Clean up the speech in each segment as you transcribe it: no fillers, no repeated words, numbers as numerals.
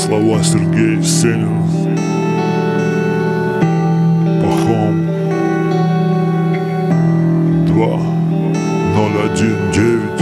Слова Сергея Есенина. Пахом 2019.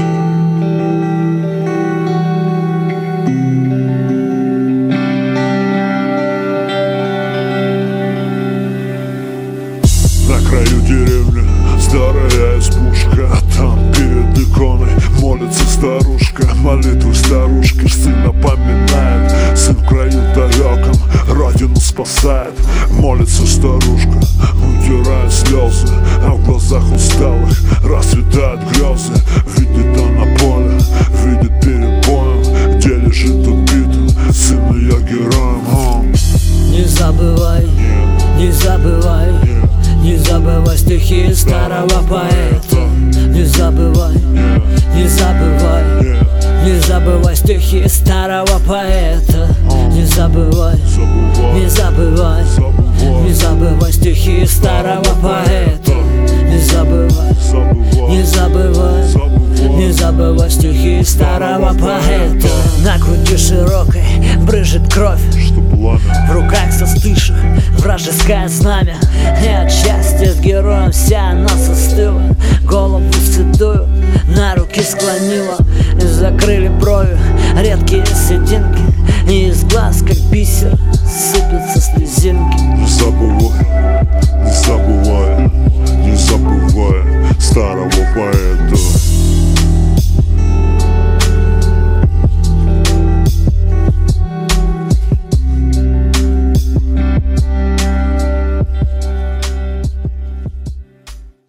На краю деревни старая избушка, а там перед иконой молится старушка. Молитвы старушки сын напоминает, сын в краю далеком родину спасает. Молится старушка, утирая слезы, а в глазах усталых расцветают грезы. Видит она поле, видит перед боем, где лежит убитым сын ее героем. Не забывай, не забывай, не забывай стихи старого поэта. Не забывай, не забывай, не забывай стихи старого поэта. Не забывай, не забывай, не забывай стихи старого поэта. Не забывай, не забывай, не забывай стихи старого поэта. На груди широкой брызжет кровь, в руках застывших вражеское знамя. И от счастья с героем вся она застыла, голову седую на руки склонила. И закрыли брови редкие сединки, и из глаз, как бисер, сыплются слезинки. Не забывай, не забывай, не забывай старого поэта.